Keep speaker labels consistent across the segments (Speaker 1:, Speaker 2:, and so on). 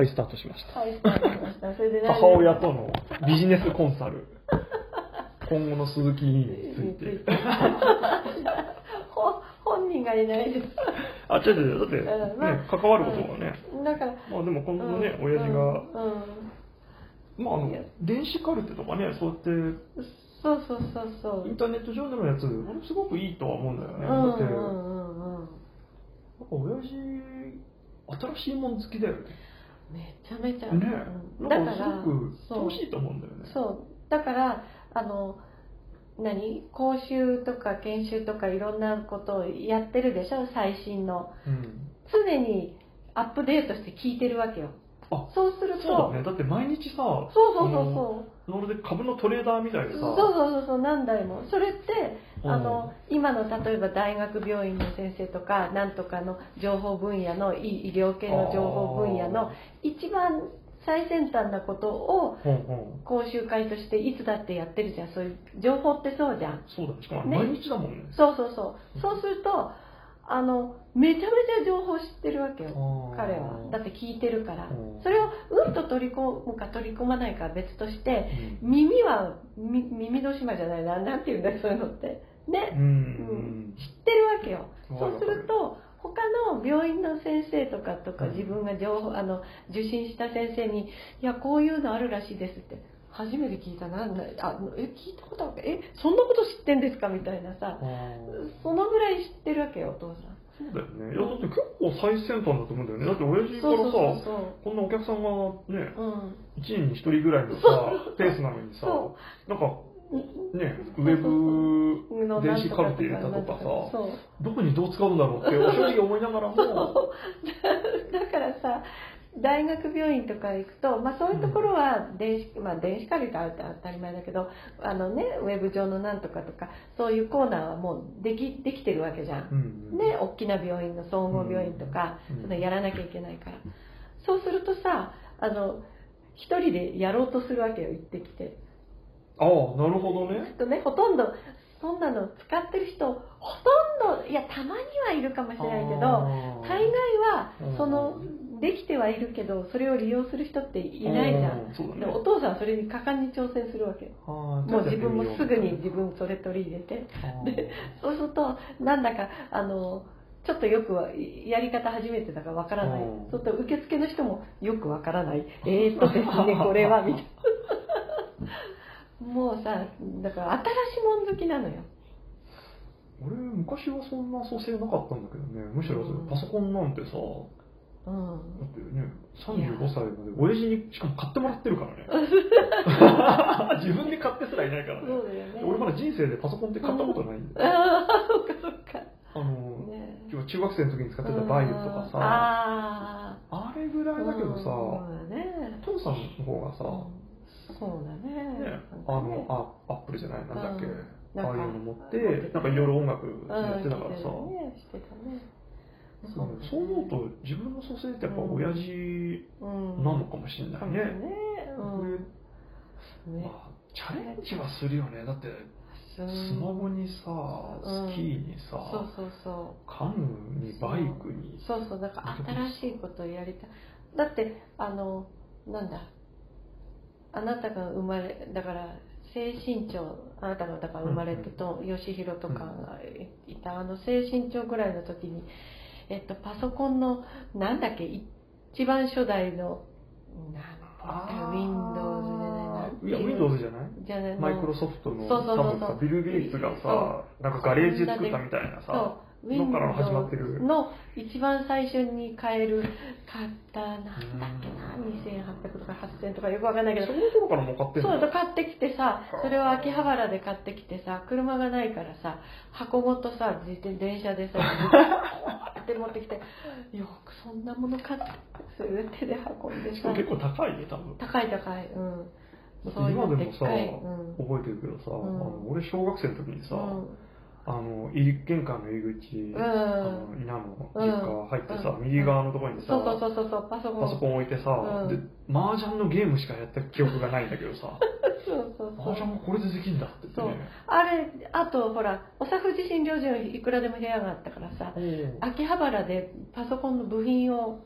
Speaker 1: はい、スタートしました。
Speaker 2: はい、スタートしました。それで
Speaker 1: 母親とのビジネスコンサル。今後の鈴木について。
Speaker 2: 本人がいないです。
Speaker 1: あ、違う違う、だって、ね、関わることがね。
Speaker 2: だから、
Speaker 1: まあでも今後ね、親父が、まあ電子カルテとかね、そうやって、
Speaker 2: そう
Speaker 1: インターネット上でのやつ、すごくいいとは思うんだよね。だって、やっぱ親父、新しいもん好きだよね。
Speaker 2: めちゃめちゃ。
Speaker 1: ね、なんかすごく楽しいと思うんだよね。
Speaker 2: そう。だから、講習とか研修とかいろんなことをやってるでしょ、最新の。常にアップデートして聞いてるわけよ。そうすると。
Speaker 1: そうだね。だって毎日さ、それで株のトレーダーみたいでさ。
Speaker 2: そう、何台も。それって、今の例えば大学病院の先生とか、なんとかの情報分野の、医療系の情報分野の、一番最先端なことを講習会としていつだってやってるじゃん。そういう情報ってそうじゃん。
Speaker 1: そうだね。しかも毎日だもんね。
Speaker 2: そうするとめちゃめちゃ情報知ってるわけよ、彼は。だって聞いてるから。それをうんと取り込むか取り込まないかは別として、耳の島じゃないな、なんていうんだよそういうのってね、知ってるわけよ。そうすると他の病院の先生とか自分が受診した先生に「いやこういうのあるらしいです」って初めて聞いたな、聞いたことあるそんなこと知ってんですかみたいなさ、そのぐらい知ってるわけよお父さん。
Speaker 1: そうだよね。いやだって結構最先端だと思うんだよね。だって親父からさ、こんなお客さんがね、1年に1人ぐらいのさペースなのにさ、なんかね、ウェブ電子カルテ入れたとかさ、どこにどう使うんだろうって正直思いながらも
Speaker 2: だからさ、大学病院とか行くと、そういうところは電子カルテあるって当たり前だけど、ウェブ上のなんとかとかそういうコーナーはもうできてるわけじゃん、ね、大きな病院の総合病院とか、やらなきゃいけないから、そうするとさ、一人でやろうとするわけよ、行ってきて。
Speaker 1: ああ、なるほどね。
Speaker 2: ほとんどそんなの使ってる人ほとんど、いやたまにはいるかもしれないけど、大概はできてはいるけどそれを利用する人っていないじゃん。でお父さんはそれに果敢に挑戦するわけよ。もう自分もすぐにそれ取り入れて、でそうするとなんだかちょっとよくやり方初めてだからわからない。そうすると受付の人もよくわからない。ですねこれはみたいな。もうさ、だから新しいもん好きなのよ。
Speaker 1: 俺昔はそんな蘇生なかったんだけどね。むしろパソコンなんてさ、だってね、35歳まで親父にしかも買ってもらってるからね。自分で買ってすらいないからね。俺まだ人生でパソコンって買ったことないんだよ。
Speaker 2: そっか。
Speaker 1: 中学生の時に使ってたバイオとかさ、あれぐらいだけどさ、父さんの方がさ、
Speaker 2: そうだね。
Speaker 1: アップルじゃない、なんだっけ、ああいうの持って、なんかいろいろ音楽やってたからさ。そう思うと自分の蘇生ってやっぱ親父なのかもしれないね。チャレンジはするよね。だってスマホにさ、スキーにさ、カヌーにバイクに。
Speaker 2: だから新しいことをやりたい。だってなんだ。あなたがだから低身長、あなたがだから生まれてと吉弘とかがいた低身長ぐらいの時に、パソコンのなんだっけ一番初代の
Speaker 1: Windows じゃない？マイクロソフトの多分さ、ビル・ゲイツがさ、なんかガレージ作ったみたいなさ、のから始まってる
Speaker 2: の一番最初に買ったなんだっけな、2800とか8000とかよくわかんないけど、
Speaker 1: その頃からもう買ってるの？
Speaker 2: そう買ってきてさ、それを秋葉原で買ってきてさ、車がないからさ、箱ごとさ、電車でさって持ってきて、よくそんなもの買ってそれ手で運んでさ、
Speaker 1: しかも結構高いね、多分。
Speaker 2: 高い
Speaker 1: 今でもさ、覚えてるけどさ、俺小学生の時にさ、玄関の入り口、稲の実家入ってさ、右側のところにさ、パソコン置いてさ、で麻雀のゲームしかやった記憶がないんだけどさ、麻雀もこれでできんだって言ってね。
Speaker 2: あとほら、おさふじ診療所にいくらでも部屋があったからさ、秋葉原でパソコンの部品を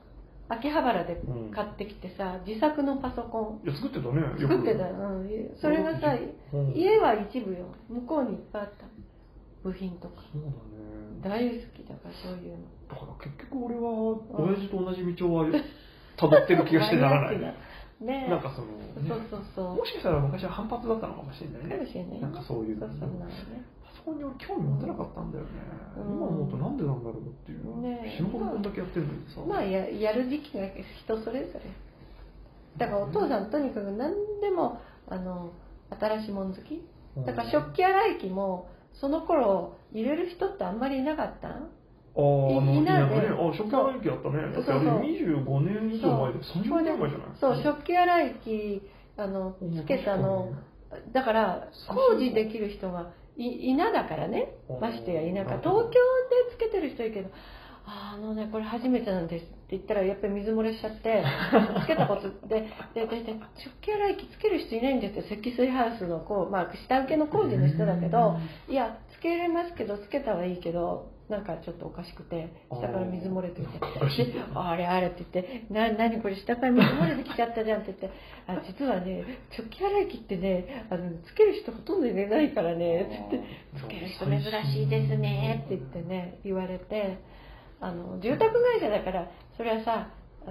Speaker 2: 秋葉原で買ってきてさ、自作のパソコン。
Speaker 1: いや、作ってたね。
Speaker 2: 作ってた。それがさ、家は一部よ。向こうにいっぱいあった。部品とか。
Speaker 1: そうだね。
Speaker 2: 大好きだから、そういうの。
Speaker 1: だから結局俺は、親父と同じ道を辿ってる気がしてならない。
Speaker 2: ね、
Speaker 1: なんかその、もしかしたら昔は反発だったのかもしれないね。
Speaker 2: かもしれない。
Speaker 1: なんかそういうの。そこに俺興味持てなかったんだよね。今思うとなんでなんだろうっていう。死ぬほどこんだけやってるのにさ。
Speaker 2: まあやる時期が人それぞれ。だからお父さんとにかく何でも新しいもん好き。だから食器洗い機もその頃入れる人ってあんまりいなかった。
Speaker 1: 田舎で、食器洗い機あったね。だってあれ25年以上前で30年前じゃない。
Speaker 2: そう、食器洗い機つけたの。だから工事できる人が稲だからね、ましてや田舎。東京でつけてる人いるけど、これ初めてなんですって言ったらやっぱり水漏れしちゃってつけたことで食器洗い機つける人いないんですよ。積水ハウスの下請けの工事の人だけど、いやつけれますけどつけたはいいけどなんかちょっとおかしくて下から水漏れてきてあれって言って何これ下から水漏れてきちゃったじゃんって言って実はね食器洗い機ってねつける人ほとんどいないからねって言ってつける人珍しいですねって言ってね言われて。住宅会社だからそれはさ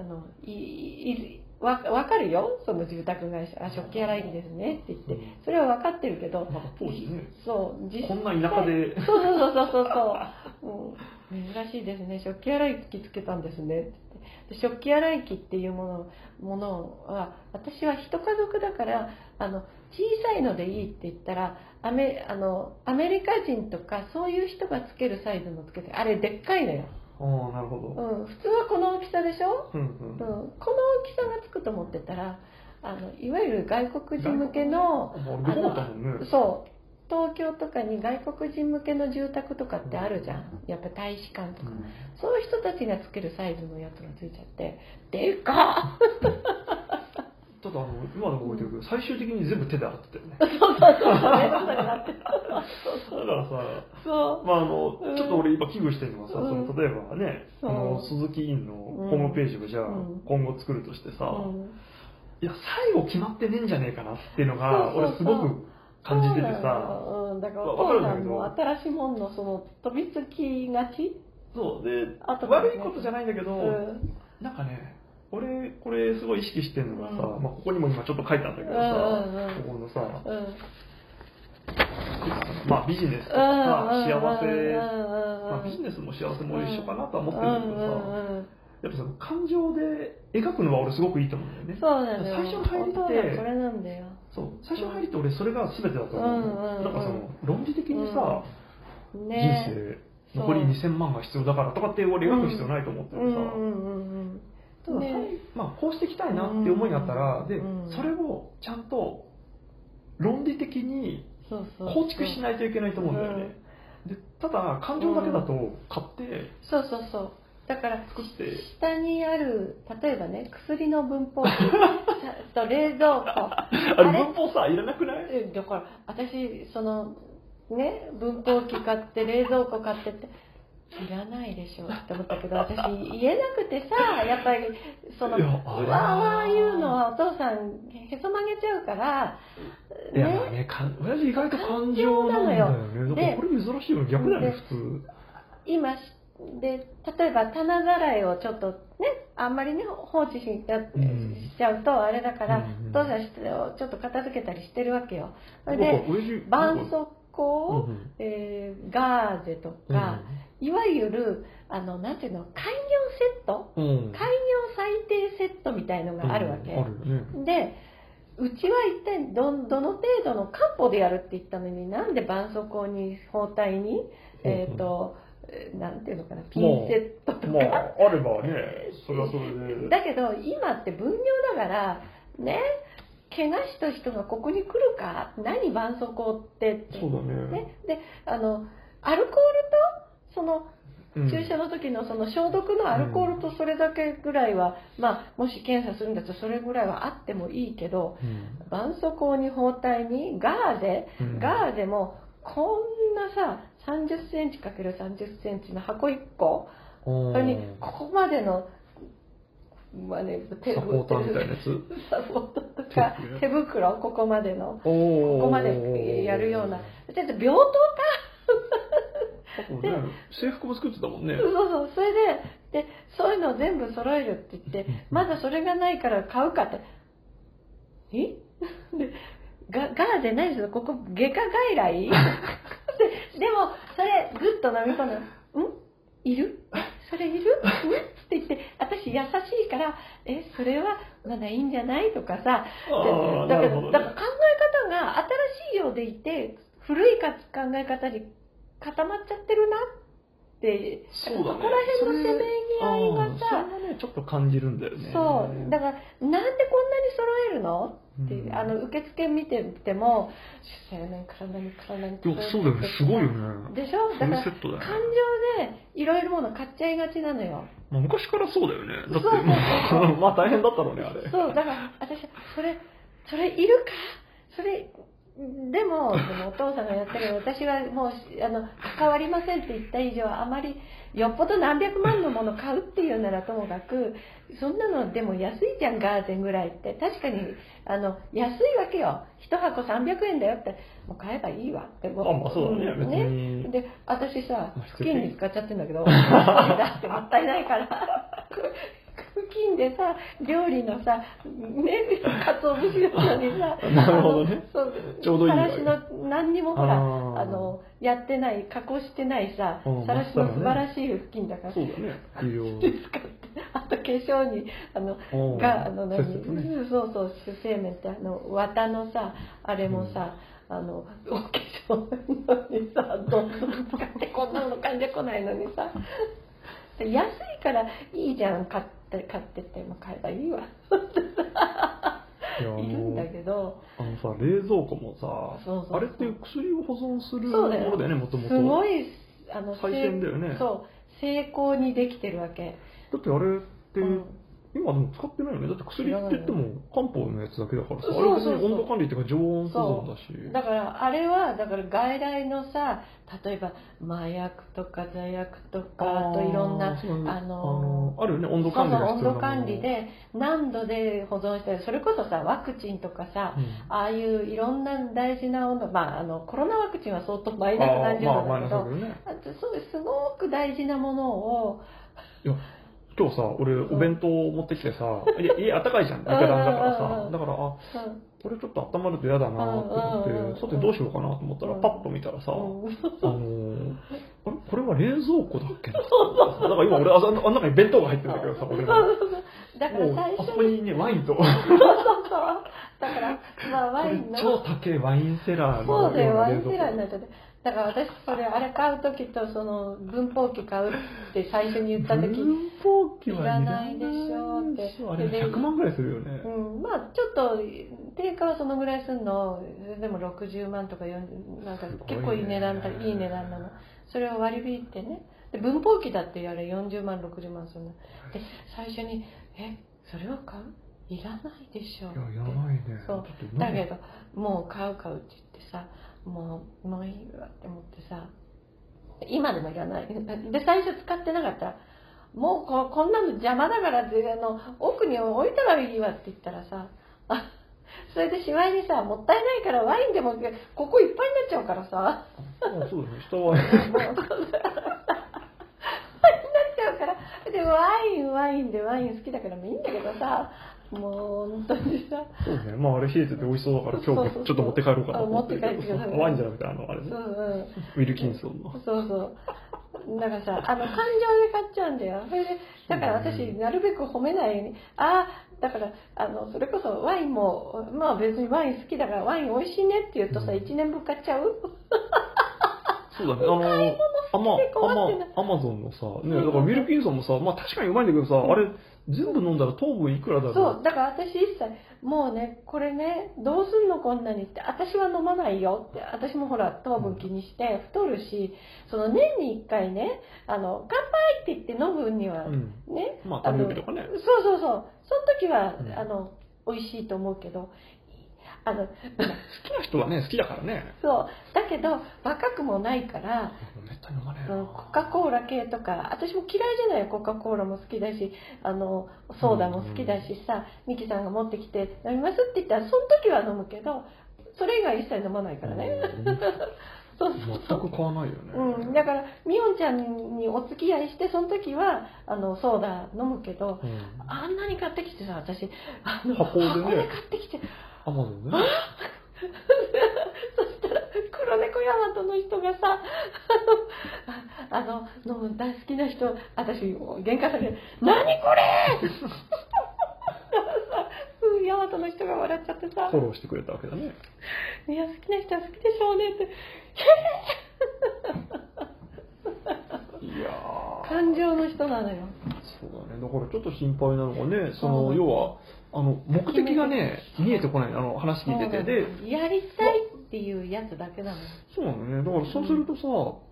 Speaker 2: 分かるよその住宅会社食器洗い機ですねって言ってそれは分かってるけど
Speaker 1: 当時ね
Speaker 2: そう
Speaker 1: こんな田舎で
Speaker 2: そう珍しいですね食器洗い機つけたんですねって食器洗い機っていうものは私は一家族だから小さいのでいいって言ったらアメリカ人とかそういう人がつけるサイズのつけてあれでっかいのよ。
Speaker 1: なるほど。
Speaker 2: 普通はこの大きさでしょ、この大きさがつくと思ってたらいわゆる外国人向けのそう東京とかに外国人向けの住宅とかってあるじゃん、やっぱ大使館とか、そういう人たちがつけるサイズのやつがついちゃってでか
Speaker 1: ただ今でも覚えてるけど、最終的に全部手で洗ってたよね。
Speaker 2: そうだから
Speaker 1: さ、ちょっと俺今危惧してるのはさ、例えばね、鈴木院のホームページをじゃあ今後作るとしてさ、いや最後決まってねえんじゃねえかなっていうのが俺すごく感じててさ、
Speaker 2: だからお父さんも新しいもんのその飛びつきがち。
Speaker 1: そうで悪いことじゃないんだけど、なんかね。俺これすごい意識してるのがさ、ここにも今ちょっと書いたんだけどさ、ここのさ、ビジネスとかさ幸せ、ビジネスも幸せも一緒かなとは思ってるんだけどさ、やっぱその感情で描くのは俺すごくいいと思うんだよね。
Speaker 2: そうなんだよ。
Speaker 1: 最初の入りって
Speaker 2: それなんだよ。
Speaker 1: そう最初の入りって俺それが全てだと思う。なんかその論理的にさ、人生残り2000万が必要だからとかって俺描く必要ないと思ってるさ。ただこうしていきたいなって思いがあったら、でそれをちゃんと論理的に構築しないといけないと思うんだよね。でただ感情だけだと買って
Speaker 2: そうだから
Speaker 1: 作って
Speaker 2: 下にある例えばね薬の分包機と冷蔵庫
Speaker 1: あれ分包さいらなくない？
Speaker 2: だから私そのね分包機買って冷蔵庫買ってっていらないでしょって思ったけど私言えなくてさやっぱりそのわー言うのはお父さんへそ曲げちゃうから
Speaker 1: いやね親父意外と感情なんだよね。だからこれ珍しいよ逆だよね普通。
Speaker 2: 今で例えば棚ざらいをちょっとねあんまりね放置しちゃうとあれだからお父さんちょっと片付けたりしてるわけよ。それで絆創膏、ガーゼとか、いわゆるなんていうの開業セット、開業最低セットみたいのがあるわけ、でうちは一体どの程度の漢方でやるって言ったのになんで絆創膏に包帯になんていうのかなピンセットとか
Speaker 1: あればねそれはそれで
Speaker 2: だけど今って分業だからね怪我した人がここに来るか何絆創膏って
Speaker 1: そうだね。
Speaker 2: でアルコールとその注射の時のその消毒のアルコールとそれだけぐらいは、もし検査するんだったらそれぐらいはあってもいいけど、絆創膏に包帯にガーゼもこんなさ30センチ ×30 センチの箱1個それにここまでのまあね、
Speaker 1: サポーターみたいなやつ、
Speaker 2: サポーターとか手袋、ここまでのここまでやるような、ちょっと病棟か
Speaker 1: で制服も作ってたもんね。
Speaker 2: そうそう、それでそういうのを全部揃えるって言って、まだそれがないから買うかって、でガーゼないですよ、ここ外科外来でもそれグッと飲み込んだら、いるそれいるって言って、私優しいから、それはまだいいんじゃないとかさ、だから考え方が新しいようでいて、古い考え方に固まっちゃってるなって、
Speaker 1: そうだね、
Speaker 2: そこら辺のせめぎ合いがさ、
Speaker 1: それもねちょっと感じるんだよね。
Speaker 2: そうだから、なんでこんなに揃えるのって、受付見てても主催の体に
Speaker 1: そうだよね、すごいよね。
Speaker 2: でしょ。だから感情でいろいろもの買っちゃいがちなのよ。
Speaker 1: 昔からそうだよね。だってまあ大変だったろうね、あれ。
Speaker 2: そうだから私それいるか、それでもお父さんがやってる、私はもう関わりませんって言った以上、あまりよっぽど何百万のもの買うっていうならともかく、そんなのでも安いじゃん、ガーゼぐらいって。確かに安いわけよ。1箱300円だよって、もう買えばいいわって。
Speaker 1: まあそうだね、別に。
Speaker 2: で私さ、布巾に使っちゃってるんだけど、だってもったいないから布巾でさ、料理のさ、ね、かつお節なのにさ、
Speaker 1: なるほどね、ちょうどいいわけ。
Speaker 2: さらしの何にもほらやってない、加工してないさ、さらしの素晴らしい布巾だから、
Speaker 1: そうだね、
Speaker 2: 使って、あと化粧にそうそう、主成面って綿のさ、あれもさ、お化粧のにさ、どんどん使ってこんなの感じこないのにさ、安いからいいじゃん、買ってっても買えばいいわいるんだけど、
Speaker 1: さ、冷蔵庫もさ、あれって薬を保存するものだよね、もともと。
Speaker 2: すごい
Speaker 1: 最先だよね。
Speaker 2: そう、精巧にできてるわけ
Speaker 1: だって。あれって、今でも使ってないよね。だって薬って言っても漢方のやつだけだからさ、あれ別に温度管理っていうか常温保存だし。
Speaker 2: だからあれは外来のさ、例えば麻薬とか座薬とか、あといろんな
Speaker 1: あるよね、温度管理が必要なもの。
Speaker 2: 温度管理で何度で保存して、それこそさ、ワクチンとかさ、ああいういろんな大事な温度、コロナワクチンは相当マイナス何十度だけど、そういうすごく大事なものを、
Speaker 1: 今日さ、俺お弁当持ってきてさ、家あったかいじゃん、床暖だからさ、だからこれちょっと温まると嫌だなって思って、さてどうしようかなと思ったら、パッと見たらさ、これは冷蔵庫だっけな。だから今俺あん中に弁当が入ってるんだけどさ、俺も。
Speaker 2: だから最初
Speaker 1: あそこにね、ワインと。
Speaker 2: だからワインの
Speaker 1: 超高いワインセラー
Speaker 2: の。そうだよ、ワインセラーになっちゃって。だから私あれ買う時と文法機買うって最初に言った時、
Speaker 1: 文法機はい
Speaker 2: らないでしょって。
Speaker 1: あれ100万ぐらいするよね。
Speaker 2: ちょっと定価はそのぐらいするの。でも60万とか40、なんか結構いい値段なの。それを割り引いてね。で文法機だってやれ40万60万するの。で最初にそれを買う？いらないでしょって。
Speaker 1: いや、いらないね。
Speaker 2: そうだけどもう買うって言ってさ、もういいわって思ってさ、今でもいらないで、最初使ってなかったら、もうこんなの邪魔だからって奥に置いたらいいわって言ったらさ、それでしまいにさ、もったいないからワインでもここいっぱいになっちゃうからさ、
Speaker 1: そうだね、下は
Speaker 2: でワインでワイン好きだからもいいんだけどさ、もう本当にさ。
Speaker 1: そうね、あれ冷えてて美味しそうだから今日ちょっと持って帰ろうかなと思って。ワインじゃなくてあれね。ウィルキンソンの。そうそう。
Speaker 2: だからさ、感情で買っちゃうんだよ。それでだから私なるべく褒めないように、だからそれこそワインも別にワイン好きだからワイン美味しいねって言うとさ、1年分買っちゃう。
Speaker 1: そうだね、アマゾンのさ、ね、だからウィルキンソンもさ、確かにうまいんだけどさ、あれ全部飲んだら糖分いくらだろう。
Speaker 2: そう、だから私一切もうね、これね、どうすんのこんなにって、私は飲まないよって、私もほら糖分気にして太るし、年に1回ね、乾杯って言って飲むにはね、
Speaker 1: 誕生日とかね。
Speaker 2: そう、その時は美味しいと思うけど、
Speaker 1: 好きな人はね好きだからね。
Speaker 2: そうだけど若くもないから
Speaker 1: めったに飲まねえな。
Speaker 2: コカ・コーラ系とか私も嫌いじゃないよ。コカ・コーラも好きだしソーダも好きだしさ、ミキさんが持ってきて飲みますって言ったらその時は飲むけどそれ以外一切飲まないからね。そう
Speaker 1: 全く買わないよね。
Speaker 2: だからみおんちゃんにお付き合いしてその時はソーダ飲むけど、あんなに買ってきてさ私
Speaker 1: 箱で
Speaker 2: 買ってきて
Speaker 1: アマゾンね。
Speaker 2: そしたら黒猫ヤマトの人がさ飲む大好きな人私喧嘩される「何これ!」ヤマトの人が笑っちゃってさ
Speaker 1: フォローしてくれたわけだね。
Speaker 2: いや好きな人は好きでしょうねって
Speaker 1: いや
Speaker 2: 感情の人なのよ。
Speaker 1: そうだね。だからちょっと心配なのがね要は目的がね見えてこない話聞いててで
Speaker 2: やりたいっていうやつだけなの。
Speaker 1: そうなのね。だからそうするとさ、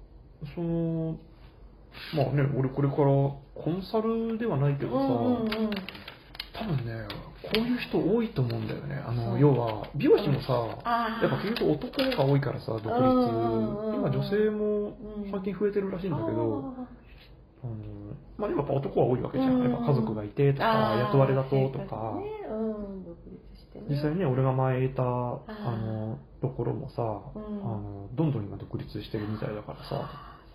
Speaker 1: まあね俺これからコンサルではないけどさ、多分ねこういう人多いと思うんだよね。要は美容師もさ、やっぱ結局男が多いからさ独立、今女性も最近増えてるらしいんだけど、まあやっぱ男は多いわけじゃん。やっぱ家族がいてとか雇われだととか、実際ね俺が前いたところもさ、どんどん今独立してるみたいだからさ、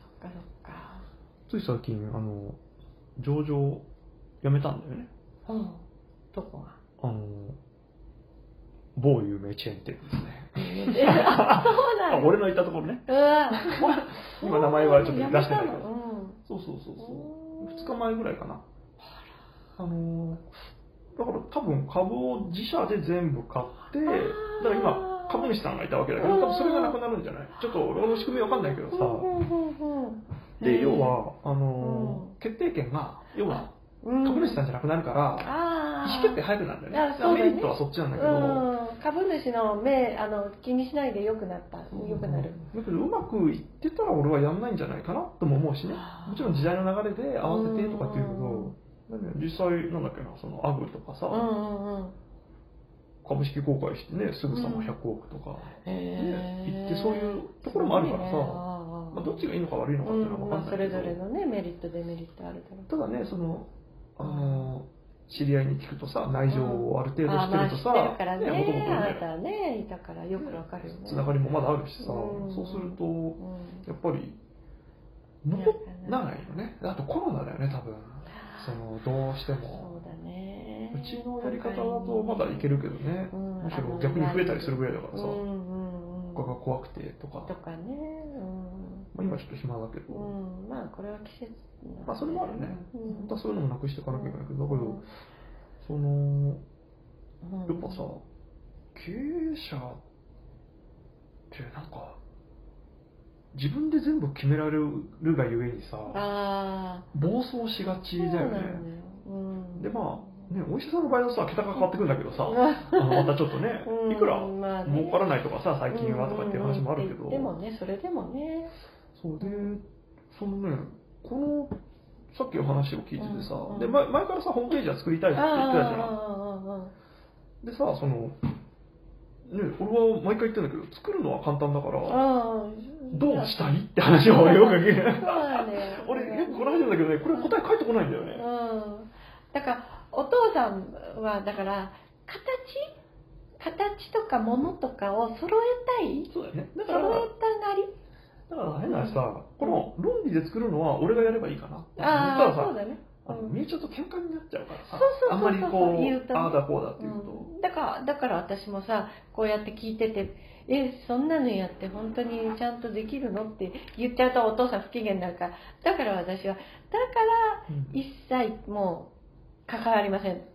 Speaker 1: つい最近上場辞めたんだよね。
Speaker 2: どこが？
Speaker 1: 某有名チェーン店ですね。
Speaker 2: そうなんだ。
Speaker 1: 俺のいたところね。今名前はちょっと出してないけど。そう2日前ぐらいかな。だから多分株を自社で全部買って、だから今株主さんがいたわけだけど、多分それがなくなるんじゃない？ちょっと俺の仕組みわかんないけどさ。で要は決定権が要は株主さんじゃなくなるから、意思決定早くなるんだよね。メリットはそっちなんだけど、
Speaker 2: 株主の気にしないでよくなる。だ
Speaker 1: けどうまくいってたら俺はやんないんじゃないかなとも思うしね。もちろん時代の流れで合わせてとかっていうけど、実際なんだっけなアグとかさ、株式公開してねすぐさま100億とかいってそういうところもあるからさ、どっちがいいのか悪いのかっていうのは分かんないけど、
Speaker 2: それぞれのねメリットデメリットあるだろう。
Speaker 1: ただね知り合いに聞くとさ内情をある程度知ってるとさ、
Speaker 2: 知ってるからね、あなたねいたからよくわかるよね。
Speaker 1: つながりもまだあるしさ、そうするとやっぱり残らないよね。あとコロナだよね多分。どうしても。
Speaker 2: そうだね。
Speaker 1: うちのやり方だとまだいけるけどね。むしろ逆に増えたりするぐらいだからさ。他が怖くてとか。
Speaker 2: とかね。
Speaker 1: 今ちょっと暇だけど。
Speaker 2: まあこれは季節。
Speaker 1: まあそれもあるね。本当はそういうのもなくしていかなきゃいけないけど、だけどやっぱさ経営者ってなんか自分で全部決められるがゆえにさ暴走しがちだよね。でまあねお医者さんの場合はさ桁が変わってくるんだけどさまたちょっとねいくら儲からないとかさ最近はとかっていう話もあるけど、
Speaker 2: でもねそれでもね
Speaker 1: そうでこのさっきお話を聞いててさ、で前からさホームページは作りたいって言ってたじゃん。でさ俺は毎回言ってんだけど作るのは簡単だからどうしたいって話をよく聞いて俺よくこの話なんだけどねこれ答え返ってこないんだよね。
Speaker 2: だからお父さんはだから形とか物とかを揃えたい。
Speaker 1: そうだよね。
Speaker 2: 揃えたがり。
Speaker 1: だから変な話さ、この論理で作るのは俺がやればいいかな。
Speaker 2: ああ、そうだね。
Speaker 1: みゆちゃんと喧嘩になっちゃうからさ。
Speaker 2: そう
Speaker 1: あんまりこう、ああだこうだって言うと。
Speaker 2: だから私もさ、こうやって聞いてて、そんなのやって本当にちゃんとできるのって言っちゃうとお父さん不機嫌になるから、だから私は、一切もう関わりませんって、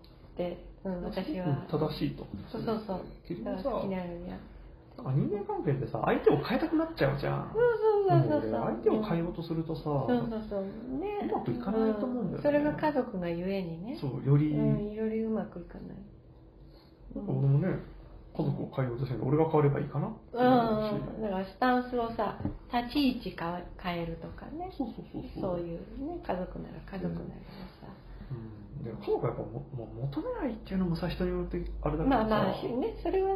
Speaker 2: 私は。
Speaker 1: 正しいと。
Speaker 2: そう。
Speaker 1: 結局さ、
Speaker 2: 好きなようにや
Speaker 1: 人間関係ってさ相手を変えたくなっちゃうじゃん。
Speaker 2: そう
Speaker 1: 相手を変えようとするとさ、うまくいかないと思うんだよね。
Speaker 2: それが家族がゆえにね。
Speaker 1: そうより
Speaker 2: うまくいかない。
Speaker 1: 俺もね家族を変えようとしてるの俺が変わればいいかなって思うし。
Speaker 2: だからスタンスをさ立ち位置変えるとかね。そういうね家族なら家族なりのさ。
Speaker 1: で家族はやっぱ求めないっていうのもさ人によってあれだからさ。
Speaker 2: まあねそれはね。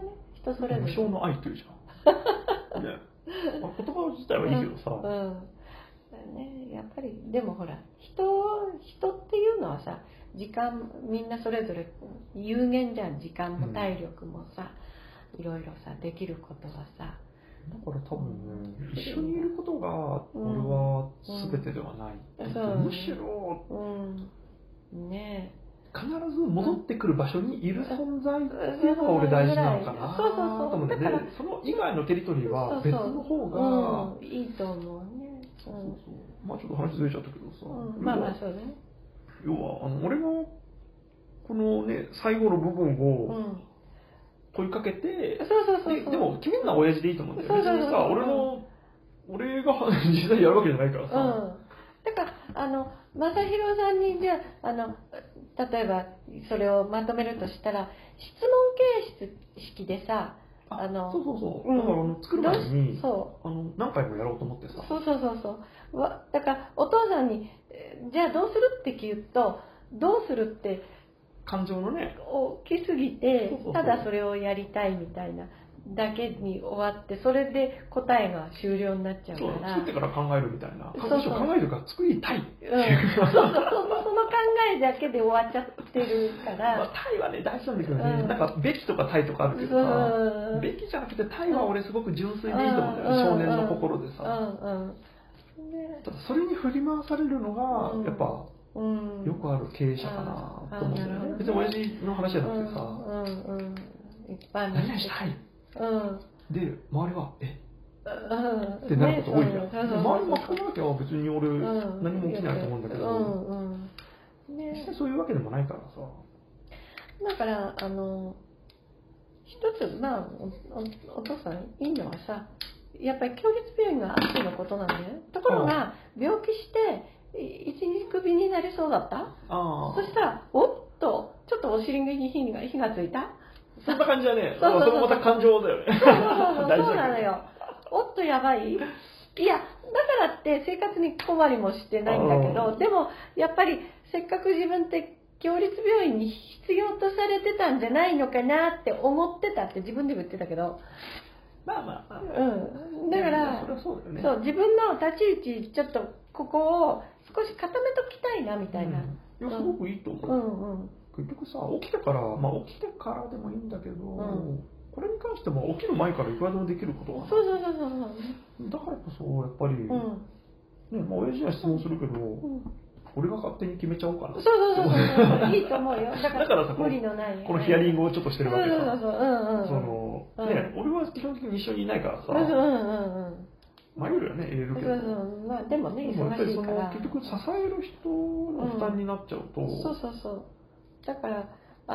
Speaker 2: 人それぞれ。
Speaker 1: 無償の愛というじゃん。ね、言葉自体はいいけどさ。
Speaker 2: ね、やっぱりでもほら人っていうのはさ、時間みんなそれぞれ有限じゃん。時間も体力もさ、いろいろさできることはさ。
Speaker 1: だから多分ね、一緒にいることが俺は全てではない。むしろ、
Speaker 2: ね、
Speaker 1: 必ず戻ってくる場所にいる存在っていうのが俺大事なのかなと思うんで、その以外のテリトリーは別の方が
Speaker 2: いいと思うね。
Speaker 1: まあちょっと話ずれちゃったけどさ、
Speaker 2: まあまあそうね。
Speaker 1: 要は俺がこのね最後の部分を問いかけて、でも決めるのは親父でいいと思うんだよね。別にさ、俺が実際やるわけじゃないからさ。
Speaker 2: だから正弘さんにじゃ例えばそれをまとめるとしたら、質問形式でさ、
Speaker 1: そう。だから作る前に何回もやろうと思ってさ。
Speaker 2: そう。だからお父さんにじゃあどうするって聞くと、どうするって
Speaker 1: 感情のね
Speaker 2: 大きすぎて、ただそれをやりたいみたいなだけに終わって、それで答えが終了になっちゃうから。
Speaker 1: 作ってから考えるみたいな。考えるから作りたい。その
Speaker 2: 考えだけで終わっちゃってるから。
Speaker 1: タイはね大事なんだけどね。なんかべきとかタイとかあるけどさ、べきじゃなくてタイは俺すごく純粋でいいと思うんだよね。少年の心でさ。ただそれに振り回されるのがやっぱ。よくある経営者かなと思うんだよね。別に親父の話じゃなくてさ、何々したい。で周りはってなること多いじゃん。周り巻き込まなきゃ別に俺何も起きないと思うんだけど、実際そういうわけでもないからさ。
Speaker 2: だから一つお父さんいいのはさ、やっぱり共立病院があってのことなんだよね。ところが病気して一日クビになりそうだった。そしたらおっとちょっとお尻に火がついた。
Speaker 1: そんな感じだね。それもまた感情だよね。
Speaker 2: そうなのよ。おっとやばい。いやだからって生活に困りもしてないんだけど、でもやっぱりせっかく自分って共立病院に必要とされてたんじゃないのかなって思ってたって自分でも言ってたけど。だからそう自分の立ち位置ちょっとここを少し固めときたいなみたいな。
Speaker 1: すごくいいと思う。結局さ、起きてからでもいいんだけど、これに関しても起きる前からいくらでもできることは。だからこそやっぱり親父には質問するけど、俺が勝手に決めちゃおうかな。いいと思うよ。だからさ、このヒアリングをちょっとしてるわけさ。俺は基本的に一緒にいないからさ。迷うよね、入れるけど。
Speaker 2: でもね、忙しいから。
Speaker 1: 結局支える人の負担になっちゃうと。
Speaker 2: だから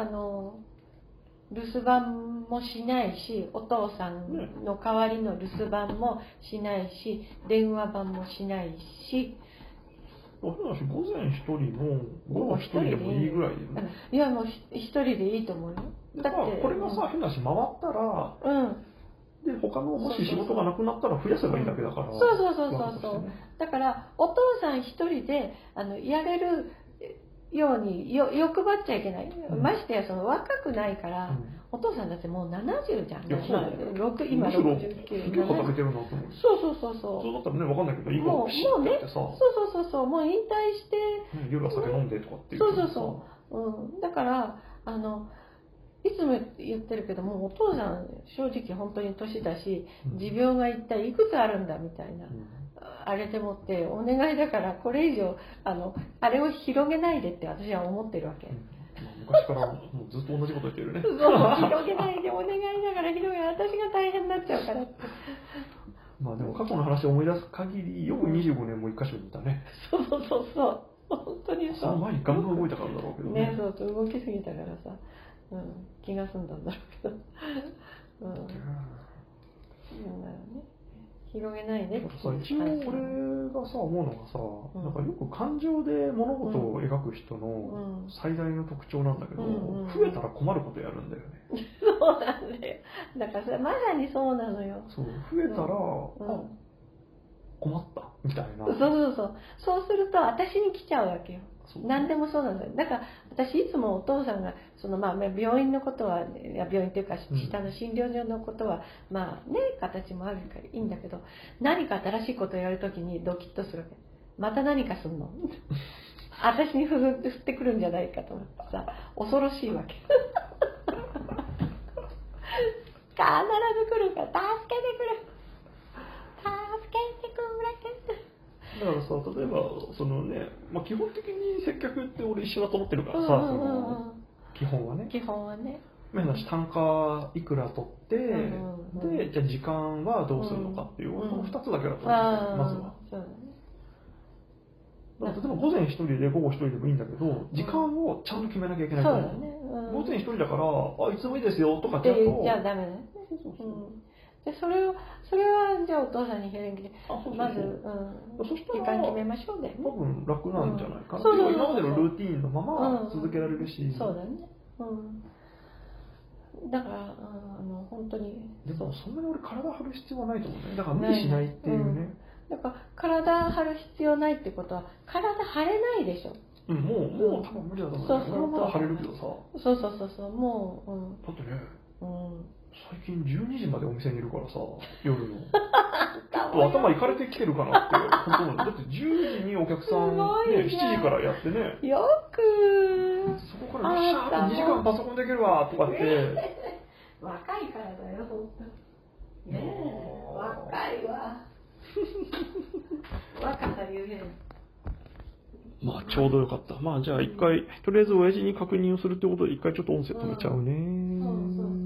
Speaker 2: 留守番もしないし、お父さんの代わりの留守番もしないし、電話番もしないし。
Speaker 1: 午前一人も午後一人でもいいぐらいだよね。
Speaker 2: いやもう一人でいいと思うよ。
Speaker 1: だってこれがさ、変なし回ったら、で他のもし仕事がなくなったら増やせばいいだけだから。だからお父さん一人でやれるように欲張っちゃいけない。ましてや若くないから、お父さんだってもう70じゃん。今69。 結構食べてるなと思う。そうだったらね、分かんないけど、今もうね、
Speaker 2: もう引退して
Speaker 1: 夜は酒飲んでとかっていう。
Speaker 2: だからいつも言ってるけども、お父さん正直本当に年だし、持病が一体いくつあるんだみたいな、あれでもってお願いだからこれ以上あれを広げないでって私は思ってるわけ。
Speaker 1: 昔からもうずっと同じこと言ってるね。
Speaker 2: 広げないでお願いだから広げ、私が大変になっちゃうからって。
Speaker 1: まあでも過去の話を思い出す限りよく25年も一箇所にいたね。
Speaker 2: 本当に
Speaker 1: その前にガンガン動いたからだろうけどね。
Speaker 2: 動きすぎたからさ、気が済んだんだろうけど。広げないでって
Speaker 1: 一応俺がさ思うのがさ、なんかよく感情で物事を描く人の最大の特徴なんだけど、増えたら困ることやるんだよね。
Speaker 2: そうなんだよ。だからそれまさにそうなのよ。
Speaker 1: 増えたら、困ったみたいな。
Speaker 2: そうすると私に来ちゃうわけよ。 何でもそうなんだよ。だから私いつもお父さんが病院のことは、病院っていうか下の診療所のことは形もあるからいいんだけど、何か新しいことをやるときにドキッとするわけ。また何かすんの私に振ってくるんじゃないかと思ってさ、恐ろしいわけ必ず来るから、助けてくれ
Speaker 1: だからさ、例えば基本的に接客って俺一緒だと思ってるからさ、基本はね単価いくら取って、でじゃあ時間はどうするのかっていう、この2つだけだと思うんだよ、まずは。例えば午前1人で午後1人でもいいんだけど、時間をちゃんと決めなきゃいけないから、午前1人だからいつもいいですよとかってやると、
Speaker 2: じゃあダメだね。でそれはじゃあお父さんに返事でまず時間決めましょうで、
Speaker 1: 多分楽なんじゃないかな。今までのルーティーンのまま続けられるし、
Speaker 2: そうだね。だから本当に。
Speaker 1: でもそんなに俺体張る必要はないと思うね。だから無理しないっていうね。
Speaker 2: だから体張る必要ないってことは体張れないでしょ。
Speaker 1: もう多分無理だと思う。俺はまだ張れるけどさ。
Speaker 2: そうもう。
Speaker 1: だってね。最近12時までお店にいるからさ、夜の。ちょっと頭いかれてきてるかなって、本当だって10時にお客さん、7時からやってね。
Speaker 2: よく
Speaker 1: そこからシャーって2時間パソコンできるわとかって。
Speaker 2: 若いからだよ、本当に。若いわ。若さゆえ。
Speaker 1: ちょうどよかった。じゃあ一回、とりあえず親父に確認をするってことで一回ちょっと音声止めちゃうね。